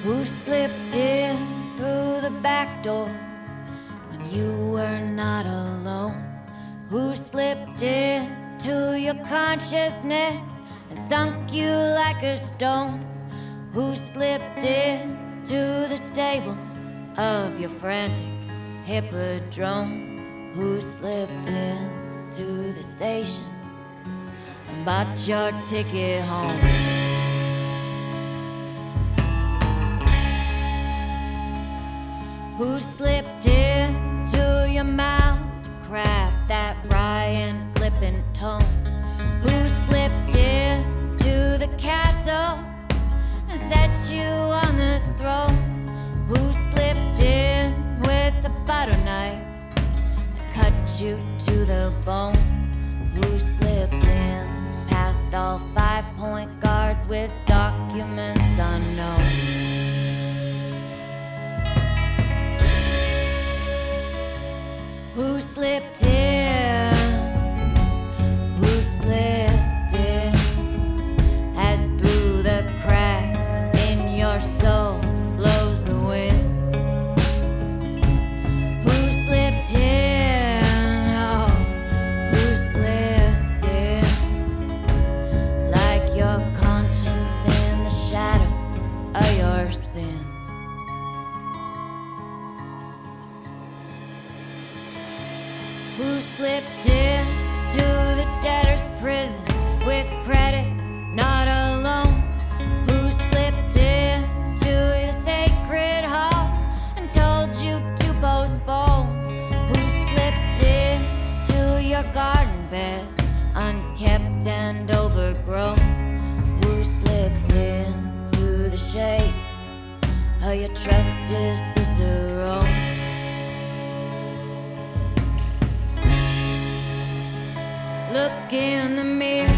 Who slipped in through the back door when you were not alone? Who slipped into your consciousness and sunk you like a stone? Who slipped into the stables of your frantic hippodrome? Who slipped into the station and bought your ticket home? Who slipped into your mouth to craft that wry and flippant tone? Who slipped into the castle and set you on the throne? Who slipped in with a butter knife that cut you to the bone? Who slipped in past all 5-point guards with documents unknown? Who slipped in? Who slipped in? As through the cracks in your soul blows the wind. Who slipped in? Oh, who slipped in? Like your conscience in the shadows of your sins. Who slipped into the debtor's prison with credit not alone? Who slipped into your sacred hall and told you to postpone? Who slipped into your garden bed unkept and overgrown? Who slipped into the shade of your trusted Cicerone? Look in the mirror,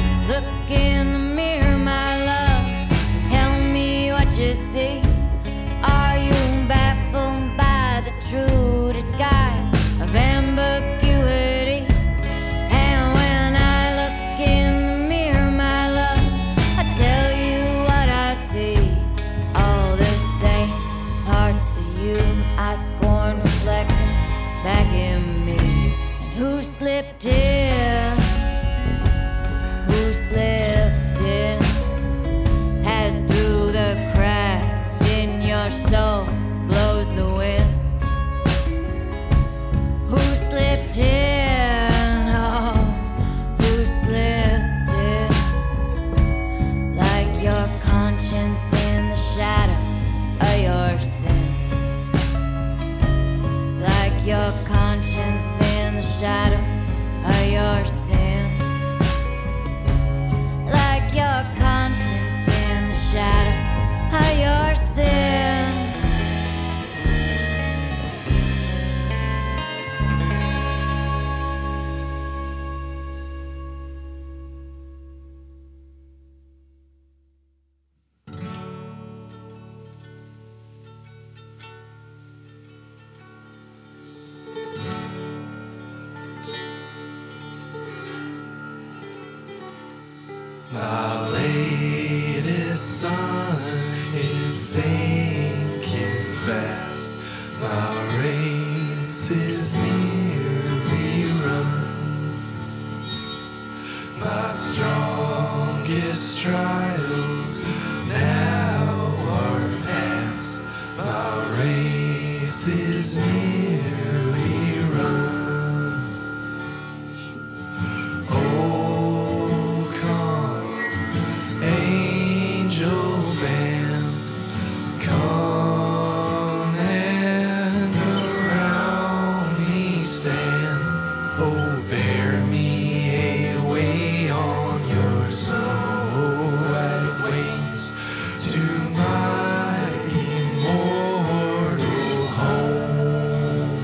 my love. Tell me what you see. Are you baffled by the true disguise of ambiguity? And when I look in the mirror, my love, I tell you what I see. All the same parts of you I scorn reflecting back in me. And who slipped in? Who slipped in? As through the cracks in your soul blows the wind. Who slipped in? Oh, who slipped in? Like your conscience in the shadows of your sin. Like your conscience in the shadows of your sin. Your conscience in the shadows of your sin. My latest sun is sinking fast. My race is nearly run. My strongest trials now are past. My race is nearly run. To my immortal home.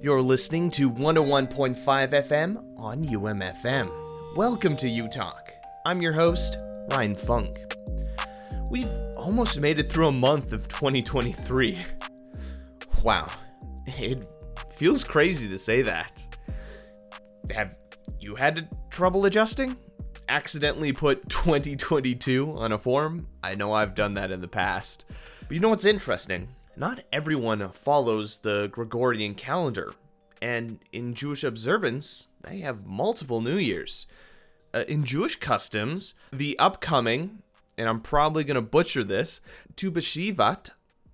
You're listening to 101.5 FM on UMFM. Welcome to U-Talk. I'm your host, Ryan Funk. We've almost made it through a month of 2023. Wow, it feels crazy to say that. Have you had trouble adjusting? Accidentally put 2022 on a form? I know I've done that in the past. But you know what's interesting? Not everyone follows the Gregorian calendar, and in Jewish observance, they have multiple New Years. In Jewish customs, the upcoming, and I'm probably going to butcher this, Tu B'Shivat,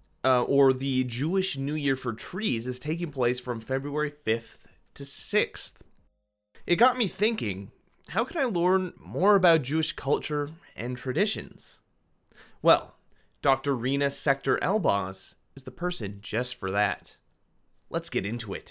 or the Jewish New Year for trees, is taking place from February 5th to 6th. It got me thinking, how can I learn more about Jewish culture and traditions? Well, Dr. Rina Sector-Elbaz is the person just for that. Let's get into it.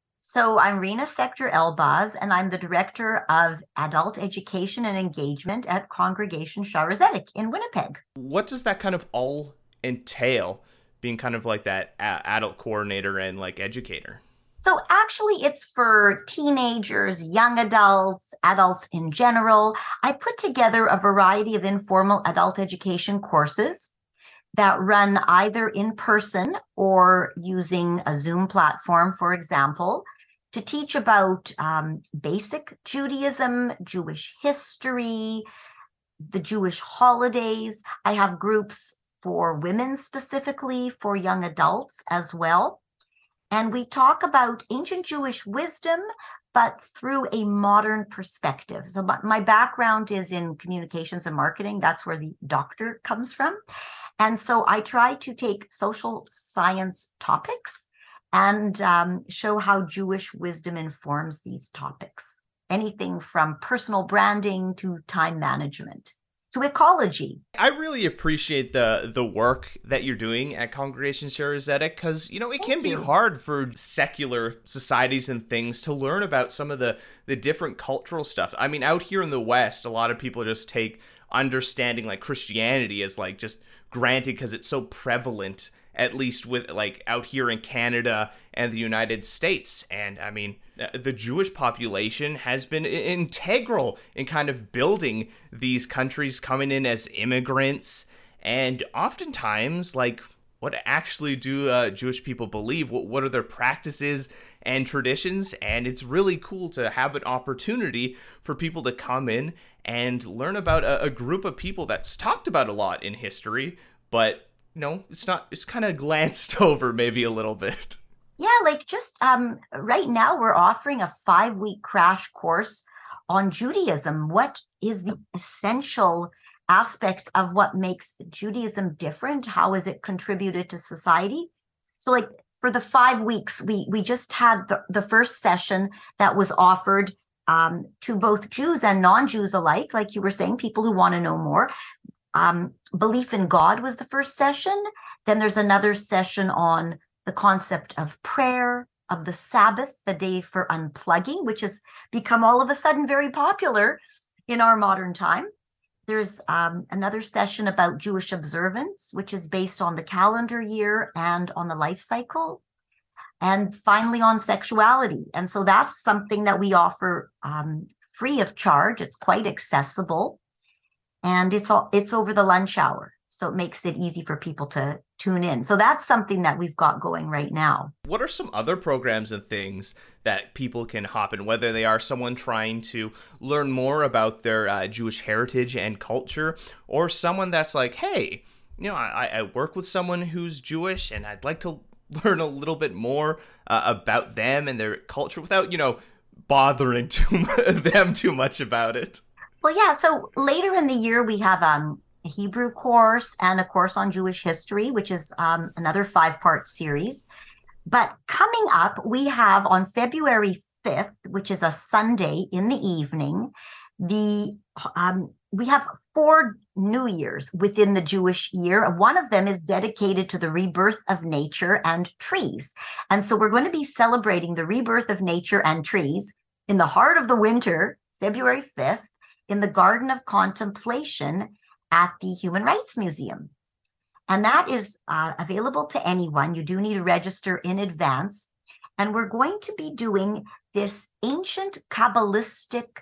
So I'm Rina Sector-Elbaz, and I'm the Director of Adult Education and Engagement at Congregation Shaare Zedek in Winnipeg. What does that kind of all entail, being kind of like that adult coordinator and like educator? So actually it's for teenagers, young adults, adults in general. I put together a variety of informal adult education courses that run either in person or using a Zoom platform, for example, to teach about basic Judaism, Jewish history, the Jewish holidays. I have groups for women specifically, for young adults as well. And we talk about ancient Jewish wisdom, but through a modern perspective. So my background is in communications and marketing. That's where the doctor comes from. And so I try to take social science topics and show how Jewish wisdom informs these topics. Anything from personal branding to time management to ecology. I really appreciate the work that you're doing at Congregation Shaare Zedek, because, it can be hard for secular societies and things to learn about some of the different cultural stuff. I mean, out here in the West, a lot of people just take understanding like Christianity as like just granted because it's so prevalent, at least with like out here in Canada and the United States. And I mean, the Jewish population has been integral in kind of building these countries, coming in as immigrants. And oftentimes, like, what actually do Jewish people believe? What are their practices and traditions? And it's really cool to have an opportunity for people to come in and learn about a group of people that's talked about a lot in history, but it's kind of glanced over maybe a little bit. Yeah, like just right now we're offering a 5-week crash course on Judaism. What is the essential aspects of what makes Judaism different? How has it contributed to society? So like for the 5 weeks, we just had the first session that was offered to both Jews and non-Jews alike, like you were saying, people who want to know more. Belief in God was the first session. Then there's another session on the concept of prayer, of the Sabbath, the day for unplugging, which has become all of a sudden very popular in our modern time. There's another session about Jewish observance, which is based on the calendar year and on the life cycle. And finally on sexuality. And so that's something that we offer free of charge. It's quite accessible. And it's over the lunch hour. So it makes it easy for people to tune in. So that's something that we've got going right now. What are some other programs and things that people can hop in, whether they are someone trying to learn more about their Jewish heritage and culture, or someone that's like, hey, I work with someone who's Jewish and I'd like to learn a little bit more about them and their culture without, bothering them too much about it? Well, yeah. So later in the year, we have a Hebrew course and a course on Jewish history, which is another 5-part series. But coming up, we have on February 5th, which is a Sunday in the evening, we have 4 New Years within the Jewish year. One of them is dedicated to the rebirth of nature and trees. And so we're going to be celebrating the rebirth of nature and trees in the heart of the winter, February 5th, in the Garden of Contemplation at the Human Rights Museum. And that is available to anyone. You do need to register in advance. And we're going to be doing this ancient Kabbalistic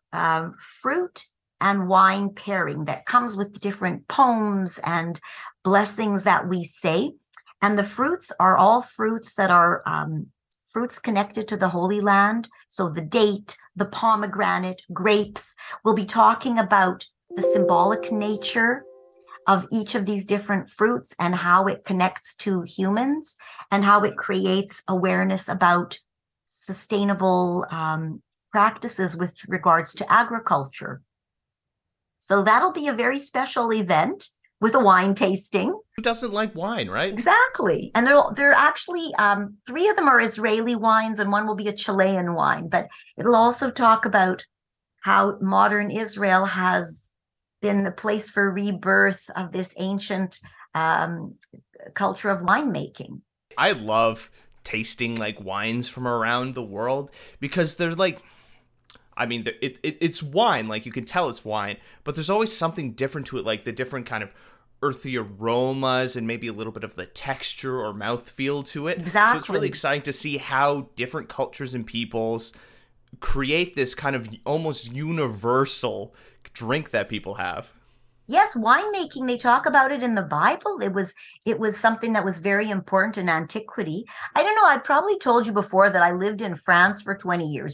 fruit and wine pairing that comes with different poems and blessings that we say. And the fruits are all fruits that are fruits connected to the Holy Land. So the date, the pomegranate, grapes. We'll be talking about the symbolic nature of each of these different fruits and how it connects to humans and how it creates awareness about sustainable practices with regards to agriculture. So that'll be a very special event with a wine tasting. Who doesn't like wine, right? Exactly. And there are actually 3 of them are Israeli wines and one will be a Chilean wine. But it'll also talk about how modern Israel has been the place for rebirth of this ancient culture of winemaking. I love tasting like wines from around the world because they're like, I mean, it's wine, like you can tell it's wine, but there's always something different to it, like the different kind of earthy aromas and maybe a little bit of the texture or mouthfeel to it. Exactly. So it's really exciting to see how different cultures and peoples create this kind of almost universal drink that people have. Yes, winemaking, they talk about it in the Bible. It was something that was very important in antiquity. I don't know, I probably told you before that I lived in France for 20 years,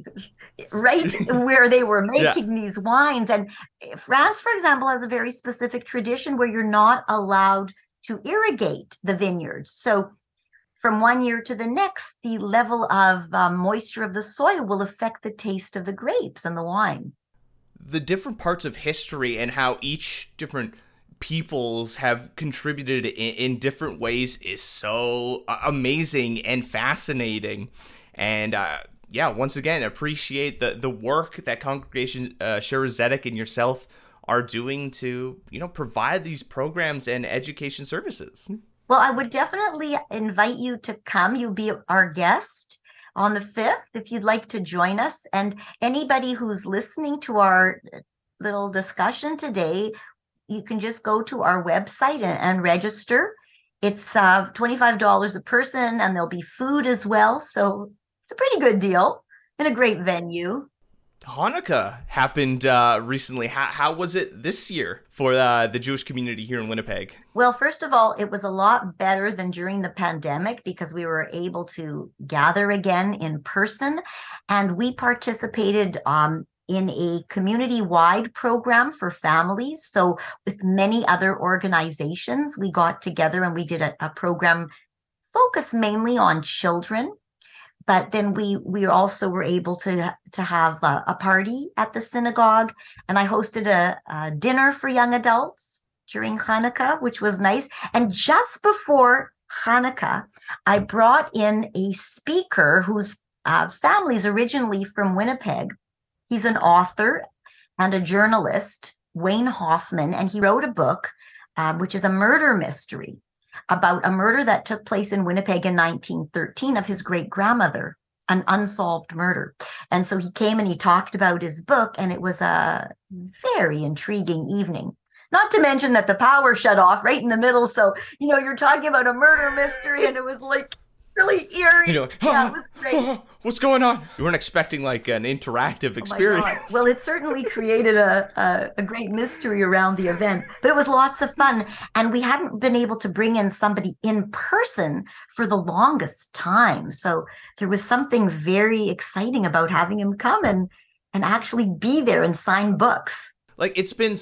right where they were making these wines. And France, for example, has a very specific tradition where you're not allowed to irrigate the vineyards. So from one year to the next, the level of moisture of the soil will affect the taste of the grapes and the wine. The different parts of history and how each different peoples have contributed in different ways is so amazing and fascinating. And once again, appreciate the work that Congregation Shara Zedek and yourself are doing to, provide these programs and education services. Well, I would definitely invite you to come. You'll be our guest on the 5th, if you'd like to join us. And anybody who's listening to our little discussion today, you can just go to our website and register. It's $25 a person, and there'll be food as well. So it's a pretty good deal and a great venue. Hanukkah happened recently. How was it this year for the Jewish community here in Winnipeg? Well, first of all, it was a lot better than during the pandemic because we were able to gather again in person. And we participated in a community-wide program for families. So with many other organizations, we got together and we did a program focused mainly on children. But then we also were able to have a party at the synagogue, and I hosted a dinner for young adults during Hanukkah, which was nice. And just before Hanukkah, I brought in a speaker whose family is originally from Winnipeg. He's an author and a journalist, Wayne Hoffman, and he wrote a book, which is a murder mystery, about a murder that took place in Winnipeg in 1913 of his great-grandmother, an unsolved murder. And so he came and he talked about his book, and it was a very intriguing evening. Not to mention that the power shut off right in the middle. So, you're talking about a murder mystery, and it was like really eerie. It was great. What's going on? You weren't expecting like an interactive experience. Oh my God. Well, it certainly created a great mystery around the event, but it was lots of fun. And we hadn't been able to bring in somebody in person for the longest time. So there was something very exciting about having him come and actually be there and sign books. Like, it's been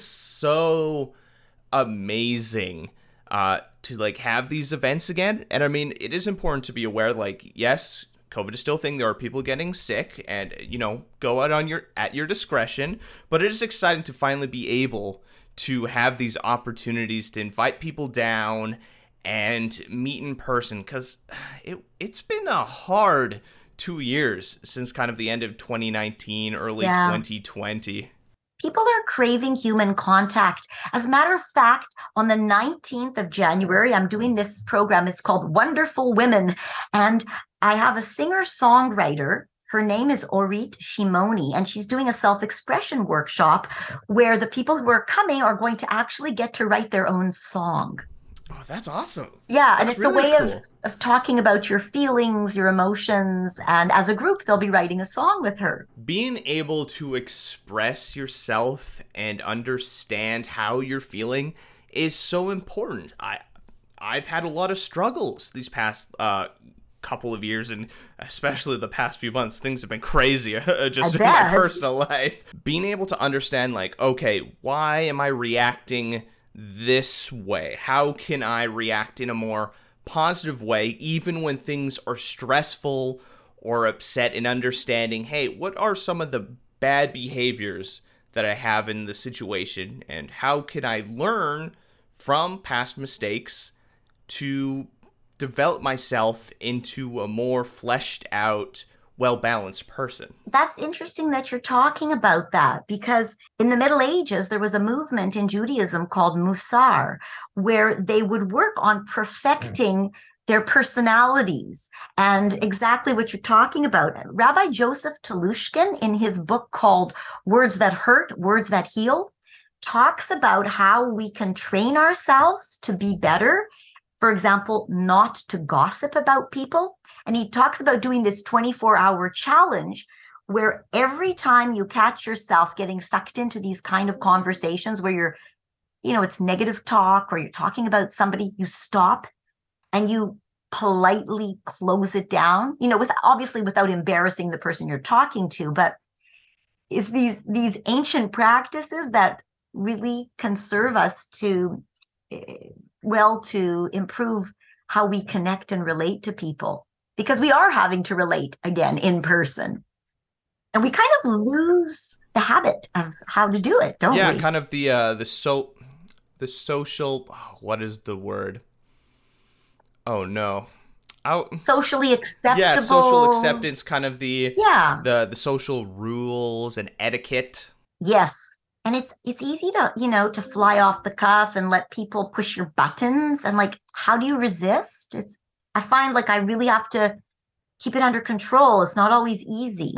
so amazing to like have these events again. And I mean, it is important to be aware, like, yes, COVID is still a thing. There are people getting sick, and go out at your discretion. But it is exciting to finally be able to have these opportunities to invite people down and meet in person, because it's been a hard 2 years since kind of the end of 2019, early 2020. People are craving human contact. As a matter of fact, on the 19th of January, I'm doing this program. It's called Wonderful Women. And I have a singer-songwriter. Her name is Orit Shimoni, and she's doing a self-expression workshop where the people who are coming are going to actually get to write their own song. Oh, that's awesome. Yeah, and That's it's a really way cool. of talking about your feelings, your emotions, and as a group, they'll be writing a song with her. Being able to express yourself and understand how you're feeling is so important. I've had a lot of struggles these past couple of years, and especially the past few months. Things have been crazy just I in my bet. personal life. Being able to understand, like, okay, why am I reacting this way? How can I react in a more positive way, even when things are stressful or upset, and understanding, hey, what are some of the bad behaviors that I have in the situation, and how can I learn from past mistakes to develop myself into a more fleshed out, well-balanced person. That's interesting that you're talking about that, because in the Middle Ages, there was a movement in Judaism called Musar, where they would work on perfecting their personalities and exactly what you're talking about. Rabbi Joseph Telushkin, in his book called Words That Hurt, Words That Heal, talks about how we can train ourselves to be better. For example, not to gossip about people. And he talks about doing this 24-hour challenge where every time you catch yourself getting sucked into these kind of conversations where you're, it's negative talk or you're talking about somebody, you stop and you politely close it down, obviously without embarrassing the person you're talking to, but it's these ancient practices that really can serve us to improve how we connect and relate to people, because we are having to relate again in person. And we kind of lose the habit of how to do it, don't we? Yeah, kind of the social, what is the word? Oh no. Socially acceptable. Yeah, social acceptance, kind of the social rules and etiquette. Yes. And it's easy to fly off the cuff and let people push your buttons. And like, how do you resist? I find like I really have to keep it under control. It's not always easy.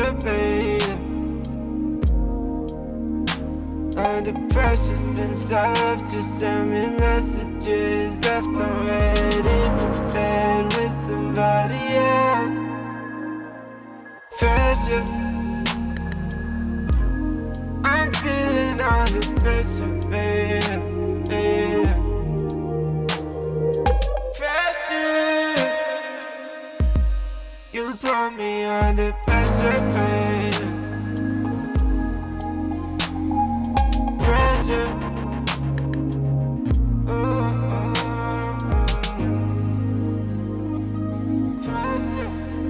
pressure, baby. Under pressure since I left you, send me messages left unread in your bed with somebody else. Pressure, I'm feeling under pressure, baby. Pressure, you put me under pressure, baby. Pressure. Pressure.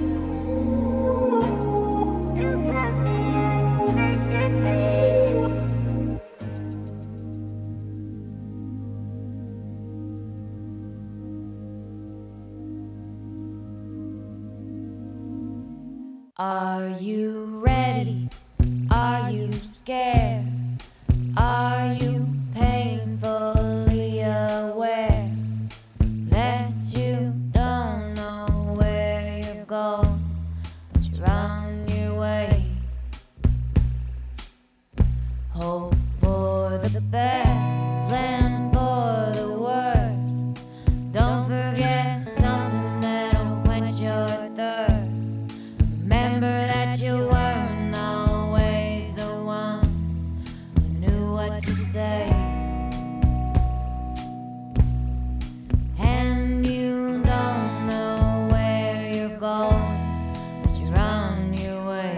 You put me under pressure, baby. Are you ready? Are you scared? Are you painfully aware that you don't know where you're going, but you're on your way? Hope for the best, plan for the worst. Don't forget something that'll quench your thirst. Remember that you weren't always the one who knew what to say. And you don't know where you're going, but you're on your way.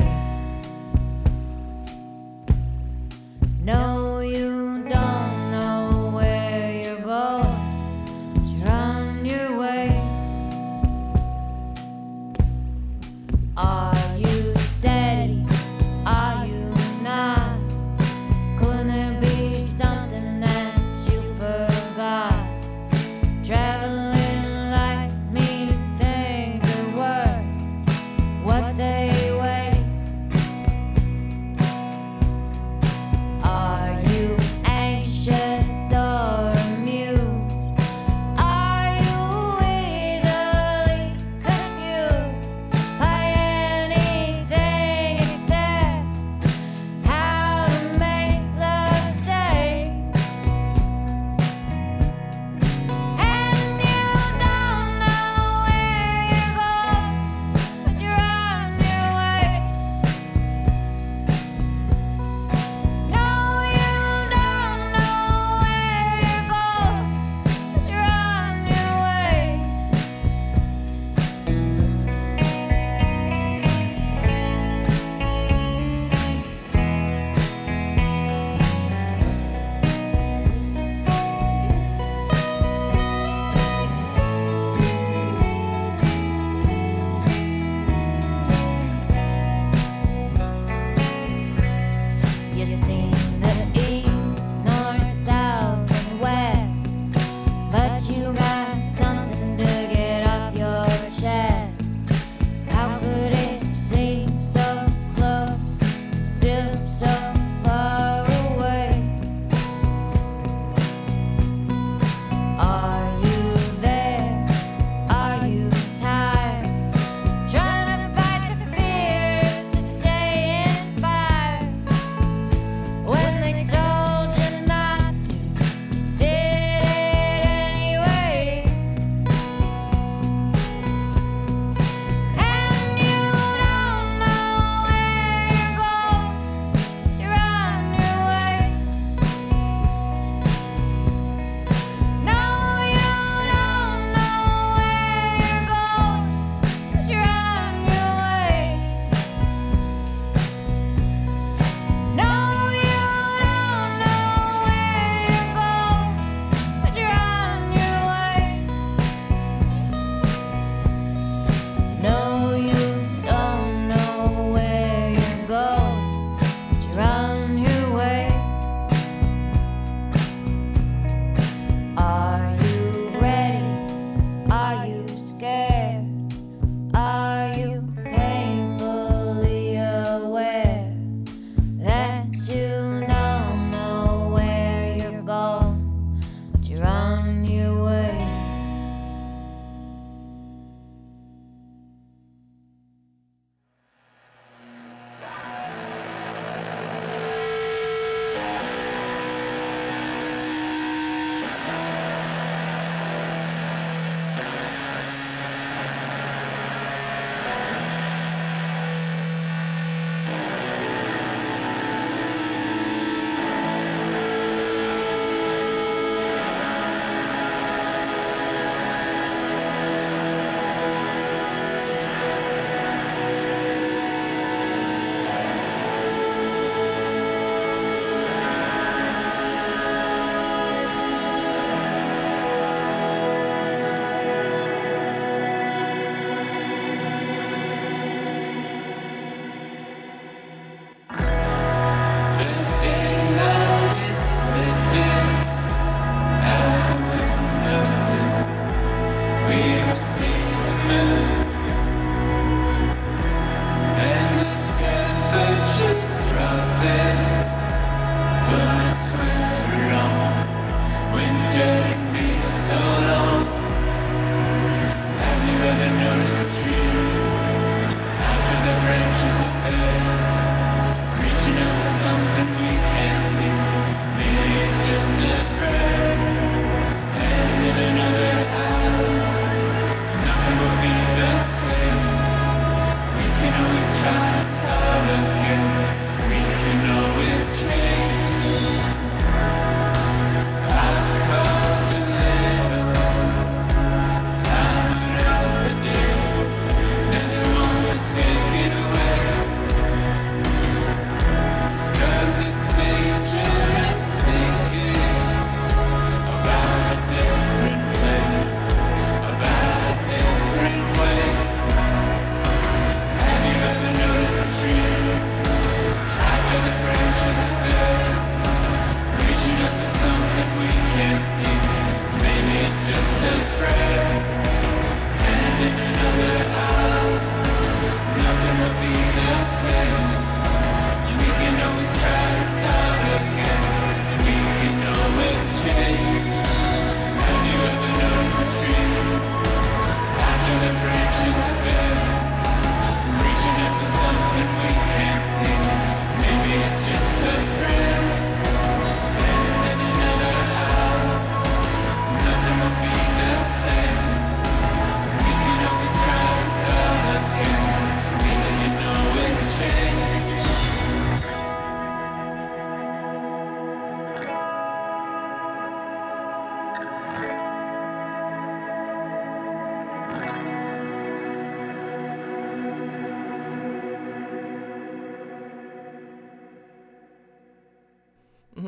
No, you don't know where you're going, but you're on your way. Are you steady? Are you not? Could there be something that you forgot? Traveling light means things are worth what they weigh. Are you anxious or amused? Are you easily confused by anything except how to make love stay? And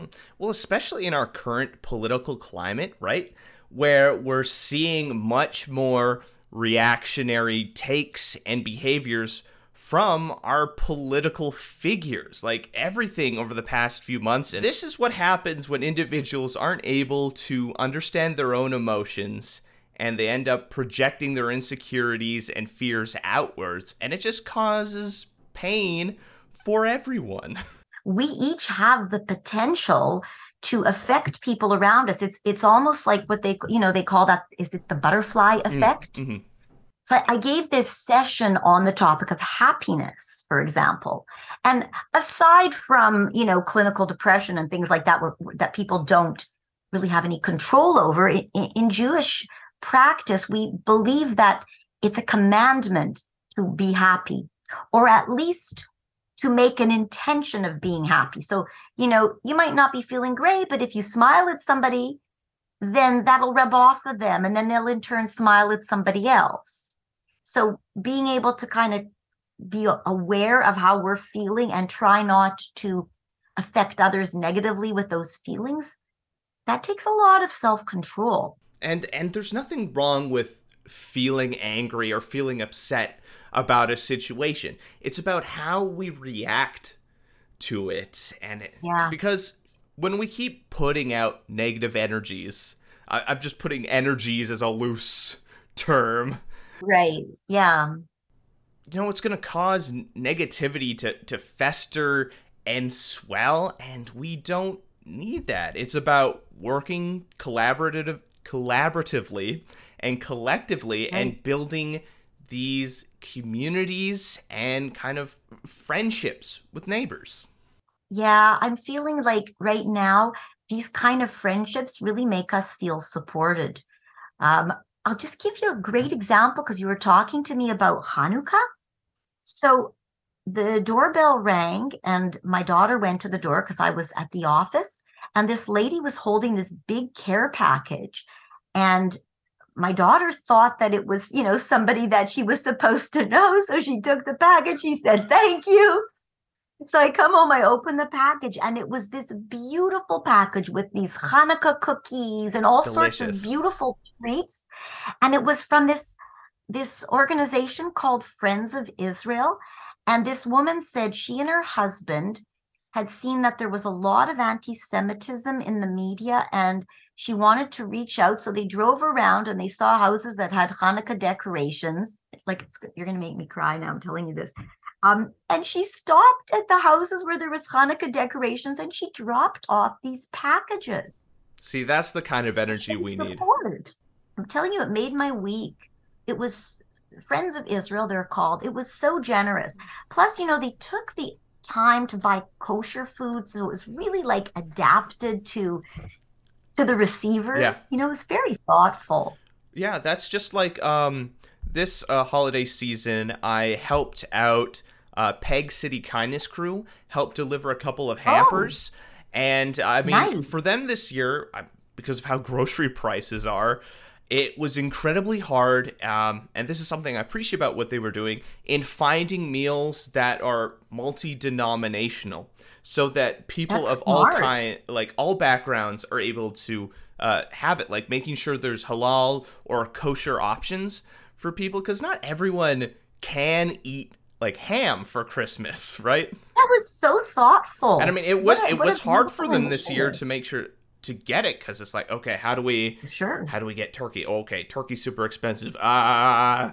Well, especially in our current political climate, right? Where we're seeing much more reactionary takes and behaviors from our political figures, like everything over the past few months. And this is what happens when individuals aren't able to understand their own emotions and they end up projecting their insecurities and fears outwards. And it just causes pain for everyone. We each have the potential to affect people around us. It's almost like what they call that, is it the butterfly effect? Mm-hmm. So I gave this session on the topic of happiness, for example. And aside from, clinical depression and things like that, that people don't really have any control over, in Jewish practice, we believe that it's a commandment to be happy, or at least to make an intention of being happy. So, you might not be feeling great, but if you smile at somebody, then that'll rub off of them, and then they'll in turn smile at somebody else. So being able to kind of be aware of how we're feeling and try not to affect others negatively with those feelings, that takes a lot of self-control. And there's nothing wrong with feeling angry or feeling upset about a situation. It's about how we react to it. And because when we keep putting out negative energies, I'm just putting energies as a loose term. Right. Yeah. It's going to cause negativity to fester and swell, and we don't need that. It's about working collaboratively and collectively, right, and building these communities and kind of friendships with neighbors. Yeah, I'm feeling like right now, these kind of friendships really make us feel supported. I'll just give you a great example because you were talking to me about Hanukkah. So the doorbell rang and my daughter went to the door because I was at the office, and this lady was holding this big care package, and my daughter thought that it was, somebody that she was supposed to know. So she took the package. She said, "Thank you." So I come home, I open the package, and it was this beautiful package with these Hanukkah cookies and all sorts of beautiful treats. And it was from this organization called Friends of Israel. And this woman said she and her husband had seen that there was a lot of anti-Semitism in the media, and she wanted to reach out. So they drove around and they saw houses that had Hanukkah decorations. You're going to make me cry now, I'm telling you this. And she stopped at the houses where there was Hanukkah decorations, and she dropped off these packages. See, that's the kind of energy we need. I'm telling you, it made my week. It was Friends of Israel, they're called. It was so generous. Plus, they took the time to buy kosher food, so it was really adapted to the receiver. Yeah. It was very thoughtful. Yeah, that's just like this holiday season, I helped out Peg City Kindness Crew, helped deliver a couple of hampers. And I mean, nice. For them this year, because of how grocery prices are, it was incredibly hard. And this is something I appreciate about what they were doing in finding meals that are multi-denominational, so that people of all all backgrounds are able to have it, like making sure there's halal or kosher options for people, because not everyone can eat ham for Christmas, right? That was so thoughtful. And I mean, it was hard for them this year to make sure to get it, because it's like, okay, how do we get turkey? Okay, turkey's super expensive. Can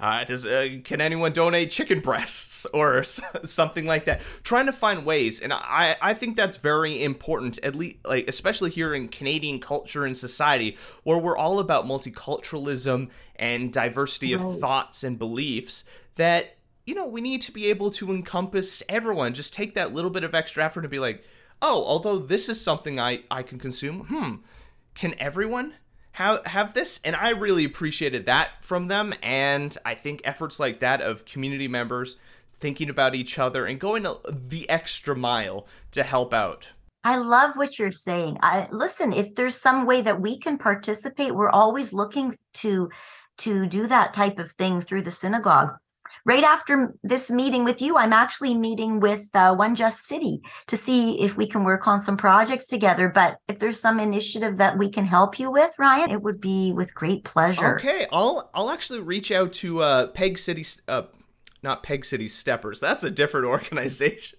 anyone donate chicken breasts or something like that? Trying to find ways, and I think that's very important, at least especially here in Canadian culture and society, where we're all about multiculturalism and diversity of thoughts and beliefs, that we need to be able to encompass everyone. Just take that little bit of extra effort to be like, oh, although this is something I can consume, can everyone have this? And I really appreciated that from them, and I think efforts like that of community members thinking about each other and going the extra mile to help out. I love what you're saying. Listen, if there's some way that we can participate, we're always looking to do that type of thing through the synagogue. right after this meeting with you, I'm actually meeting with One Just City to see if we can work on some projects together. But if there's some initiative that we can help you with, Ryan, it would be with great pleasure. Okay, I'll actually reach out to Peg City, not Peg City Steppers. That's a different organization.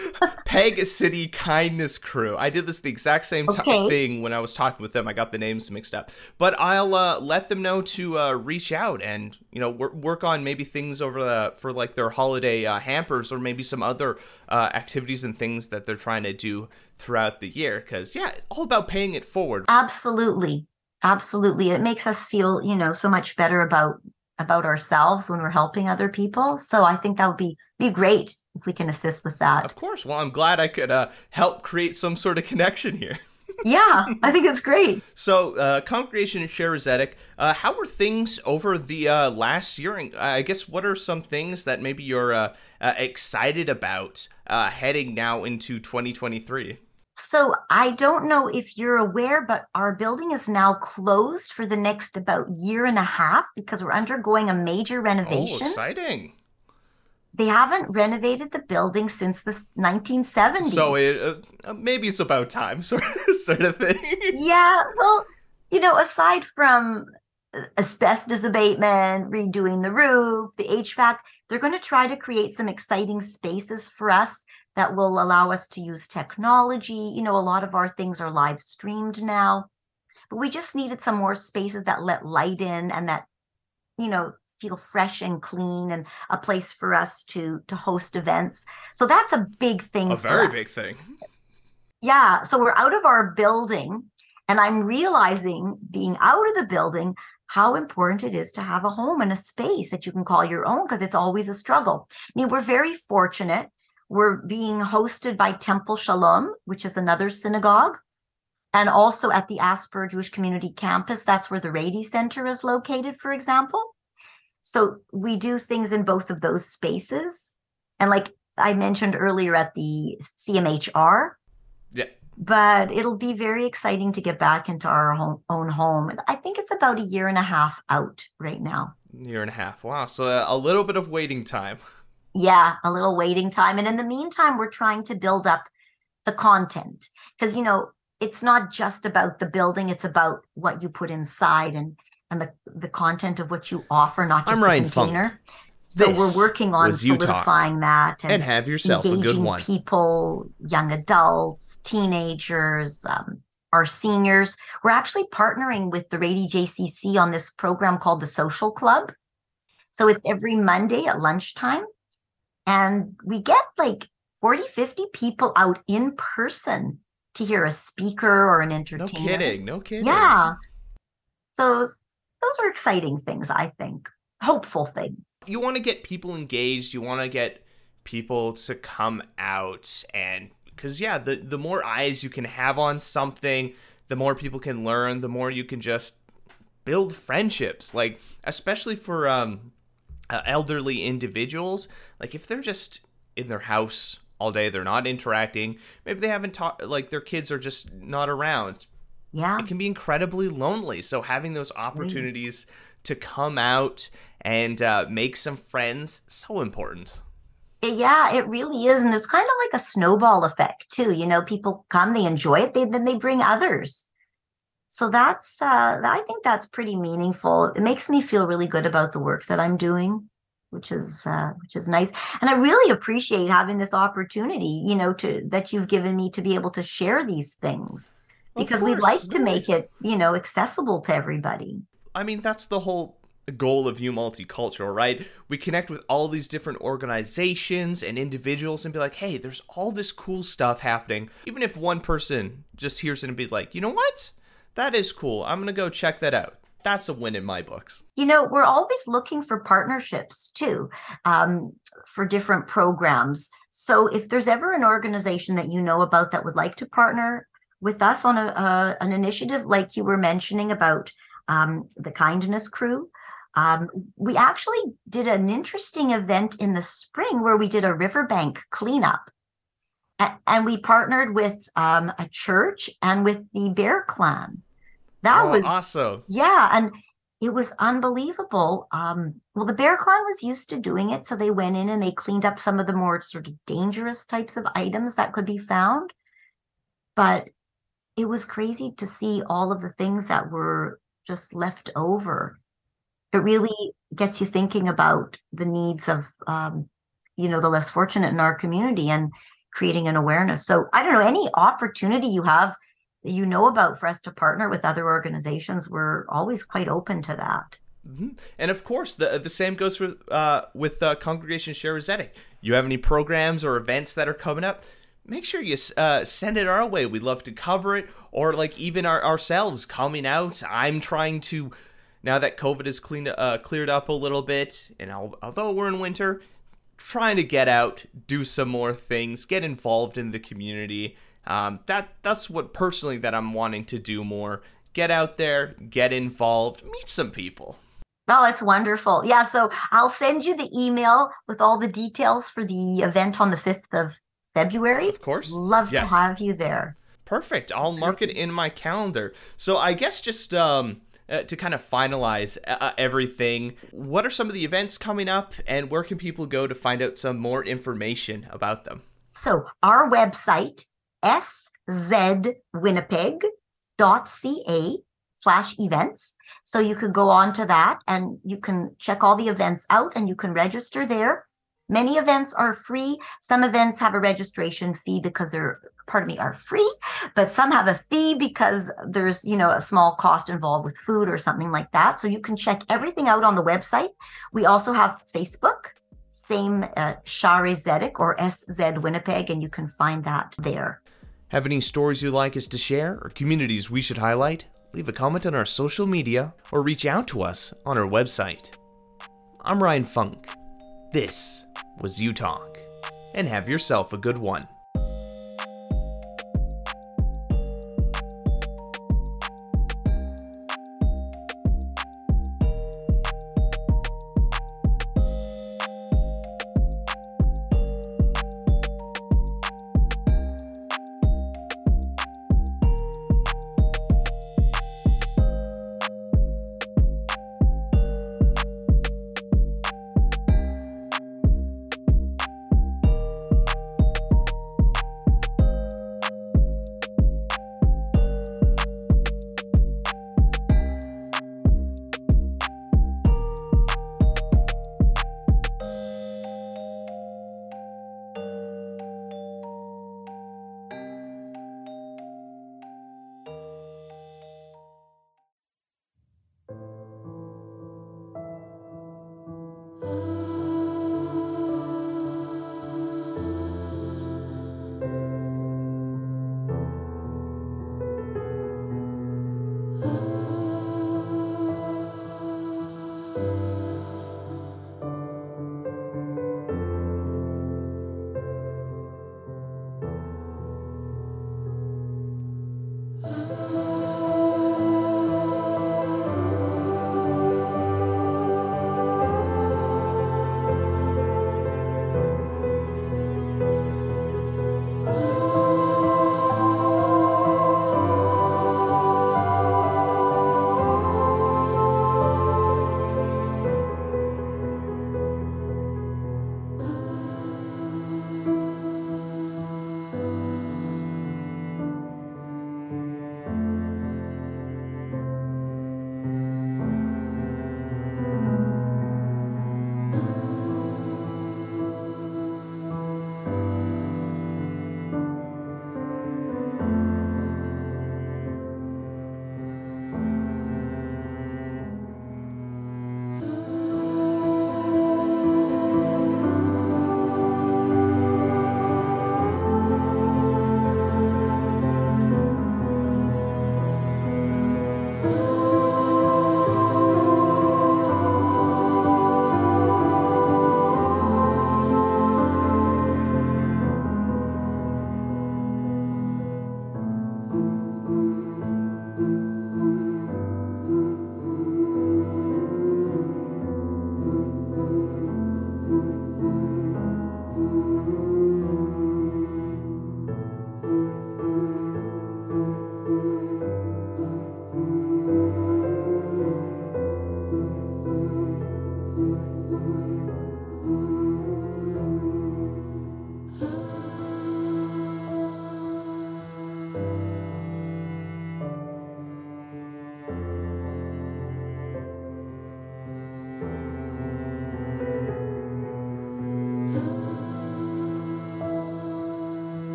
Peg City Kindness Crew. I did the exact same thing when I was talking with them. I got the names mixed up, but I'll let them know to reach out and work on maybe things over for like their holiday hampers, or maybe some other activities and things that they're trying to do throughout the year. Because it's all about paying it forward. Absolutely. It makes us feel so much better about ourselves when we're helping other people. So I think that would be great if we can assist with that. Of course. Well, I'm glad I could help create some sort of connection here. Yeah, I think it's great. So, Congregation in Sharazadic, how were things over the last year? And I guess what are some things that maybe you're excited about heading now into 2023? So I don't know if you're aware, but our building is now closed for the next about year and a half because we're undergoing a major renovation. Oh, exciting. They haven't renovated the building since the 1970s. So maybe it's about time, sort of thing. Yeah, well, aside from asbestos abatement, redoing the roof, the HVAC, they're going to try to create some exciting spaces for us that will allow us to use technology. A lot of our things are live streamed now, but we just needed some more spaces that let light in and that, feel fresh and clean, and a place for us to host events. So that's a big thing for us. A very big thing. Yeah. So we're out of our building, and I'm realizing, being out of the building, how important it is to have a home and a space that you can call your own, because it's always a struggle. I mean, we're very fortunate. We're being hosted by Temple Shalom, which is another synagogue, and also at the Asper Jewish Community Campus. That's where the Rady Center is located, for example. So we do things in both of those spaces. And like I mentioned earlier, at the CMHR. Yeah. But it'll be very exciting to get back into our own home. I think it's about a year and a half out right now. Year and a half. Wow. So a little bit of waiting time. Yeah, a little waiting time. And in the meantime, we're trying to build up the content, because, it's not just about the building. It's about what you put inside and the content of what you offer, not just the container. Funk. So we're working on solidifying that and have yourself a good one. People, young adults, teenagers, our seniors. We're actually partnering with the Rady JCC on this program called the Social Club. So it's every Monday at lunchtime. And we get like 40, 50 people out in person to hear a speaker or an entertainer. No kidding. Yeah. So those are exciting things, I think. Hopeful things. You want to get people engaged. You want to get people to come out. And because, the more eyes you can have on something, the more people can learn, the more you can just build friendships. Like, especially for elderly individuals, like if they're just in their house all day, they're not interacting, maybe they haven't taught, like their kids are just not around. Yeah, it can be incredibly lonely. So having those opportunities to come out and make some friends, so important. Yeah, it really is. And it's kind of like a snowball effect too. People come, they enjoy it, then they bring others. So that's, I think that's pretty meaningful. It makes me feel really good about the work that I'm doing, which is nice. And I really appreciate having this opportunity, that you've given me to be able to share these things, because we'd like to make it, accessible to everybody. I mean, that's the whole goal of You Multicultural, right? We connect with all these different organizations and individuals and be like, hey, there's all this cool stuff happening. Even if one person just hears it and be like, you know what? That is cool. I'm going to go check that out. That's a win in my books. We're always looking for partnerships too, for different programs. So if there's ever an organization that you know about that would like to partner with us on an initiative like you were mentioning about the Kindness Crew, we actually did an interesting event in the spring where we did a riverbank cleanup. And we partnered with a church and with the Bear Clan. That was awesome. Yeah. And It was unbelievable. Well, the Bear Clan was used to doing it, so they went in and they cleaned up some of the more sort of dangerous types of items that could be found. But it was crazy to see all of the things that were just left over. It really gets you thinking about the needs of, the less fortunate in our community and creating an awareness. So I don't know, any opportunity you have that you know about for us to partner with other organizations, we're always quite open to that. Mm-hmm. And of course, the same goes with Congregation Share Zedek. You have any programs or events that are coming up? Make sure you send it our way. We'd love to cover it, or like even ourselves coming out. I'm trying to, now that COVID is cleared up a little bit, and although we're in winter, trying to get out, do some more things, get involved in the community. That's what personally that I'm wanting to do more. Get out there, get involved, meet some people. Oh, it's wonderful. Yeah, so I'll send you the email with all the details for the event on the 5th of February. Of course. Love to have you there. Perfect. I'll mark it in my calendar. So I guess just to kind of finalize everything, what are some of the events coming up and where can people go to find out some more information about them? So our website, szwinnipeg.ca/events. So you could go on to that and you can check all the events out and you can register there. Many events are free. Some events have a registration fee because are free, but some have a fee because there's, a small cost involved with food or something like that. So you can check everything out on the website. We also have Facebook, same Share Zedek or SZ Winnipeg, and you can find that there. Have any stories you'd like us to share or communities we should highlight? Leave a comment on our social media or reach out to us on our website. I'm Ryan Funk. This was You Talk, and have yourself a good one.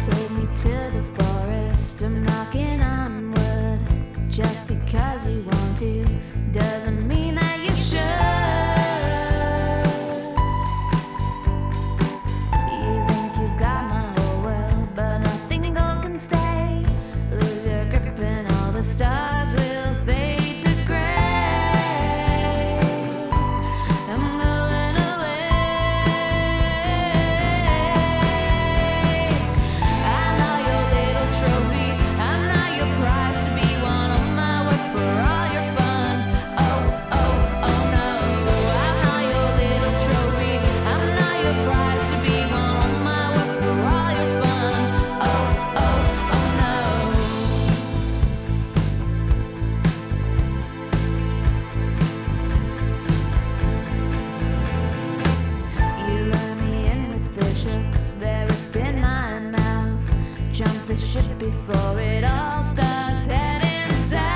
Take me to the forest, I'm knocking on wood. Just because you want to doesn't mean that you should. You think you've got my whole world, but nothing gold can stay. Lose your grip and all the stars will fade to gray. I'm going away. I'm not your little trophy, I'm not your prize to be one of my work for all your fun. Oh, oh, oh no. I'm not your little trophy, I'm not your prize to be one of my work for all your fun. Oh, oh, oh no. You lure me in with fish hooks, they're ripping my mouth. Jump the ship before it all starts heading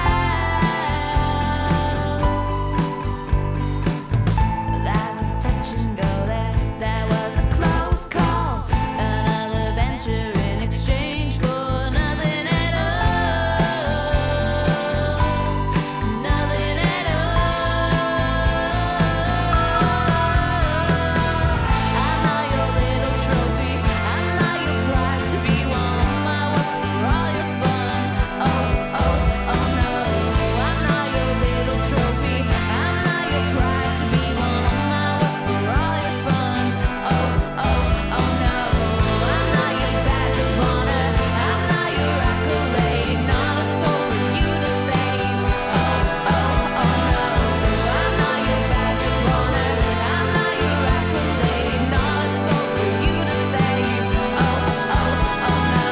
south. That was touch and go there, that was a close call. Another venture in exchange for nothing at all. Nothing at all. I'm not your little trophy, I'm not your prize to be one of my work for all your fun. Oh, oh, oh no. I'm not your little trophy, I'm not your prize to be one of my work for all your fun. Oh, oh, oh no. I'm not your badge of honor, I'm not your accolade, not a soul for you to save. Oh, oh, oh no. I'm not your badge of honor, I'm not your accolade, not a soul for you to save. Oh, oh, oh no.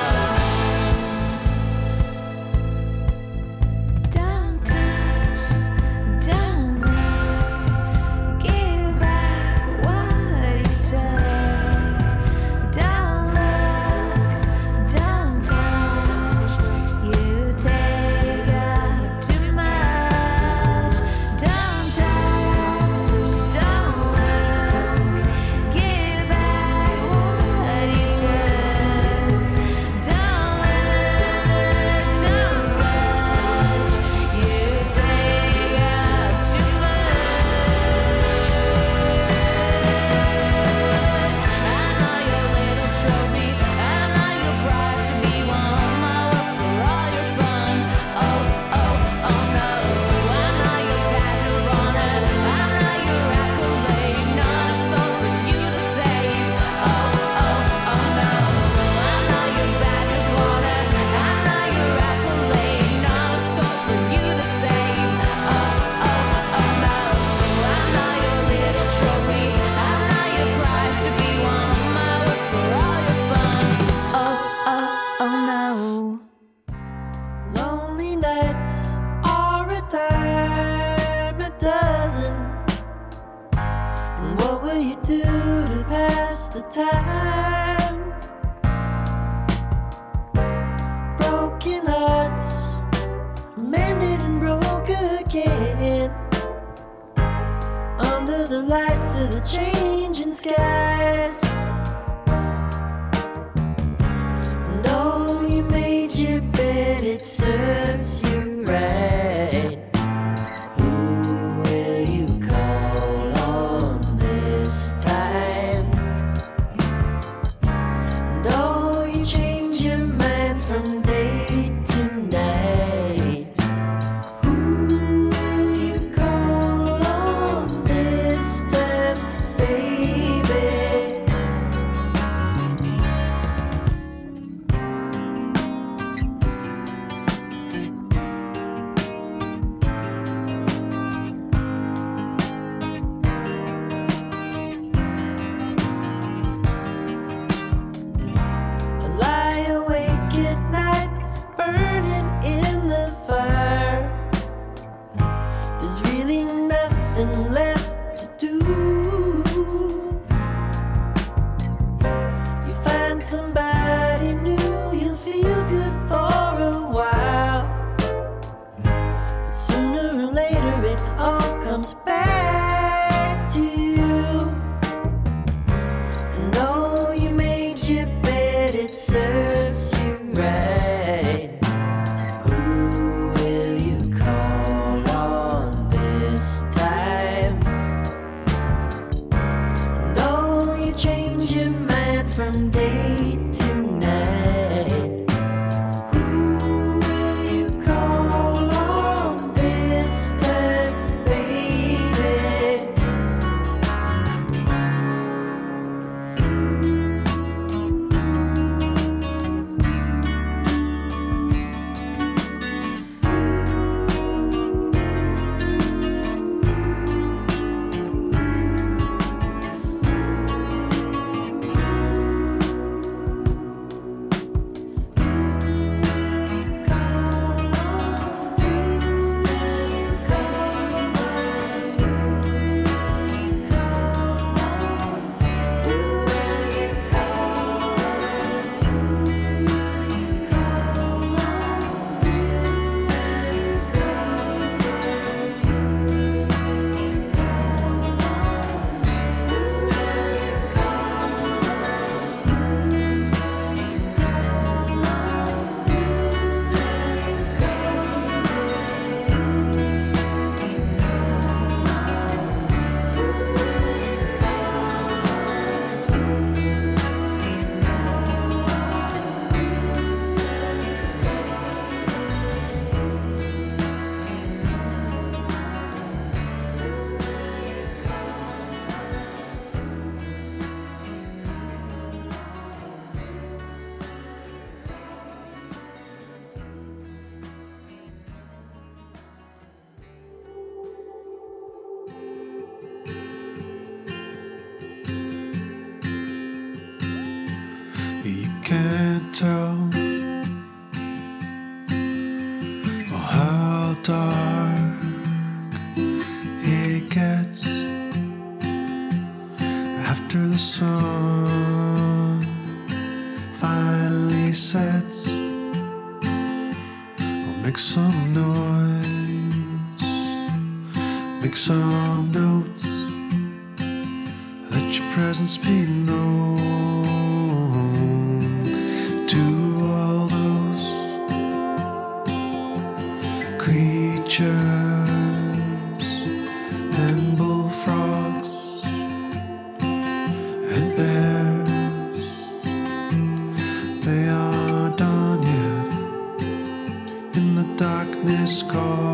Don't touch, don't look, give back what you took. Don't look, don't touch, you take up too much. Don't touch, don't look, give back what you took. Don't look, don't touch, you take up too much. I'm not your little trophy, I'm not your prize to be one of my work for all your fun. Oh, oh, oh no. I'm not your badge of honor, I'm not your accolade, not a soul for you to save. Oh, oh, oh no. I'm not your badge of honor, I'm not your accolade, not a soul for you to save. Oh, oh, oh no. I'm not your little trophy, I'm not your prize to be one of my work for all your fun. Oh, oh, oh no. Lonely nights are a dime a dozen. And what will you do to pass the time? Broken hearts, mended and broke again. Under the lights of the changing skies. And oh, you made your bed, it serves you right. Who will you call on this time? And oh, you change your mind from day to night. Who will you call on this time, baby? I lie awake rain. Who will you call on this time? No, you change your mind from day to night. Who will you call on this time, baby? You can't tell how dark it gets after the sun finally sets. I'll make some noise, make some notes, let your presence be known to all those creatures and bullfrogs and bears. They aren't done yet in the darkness. Call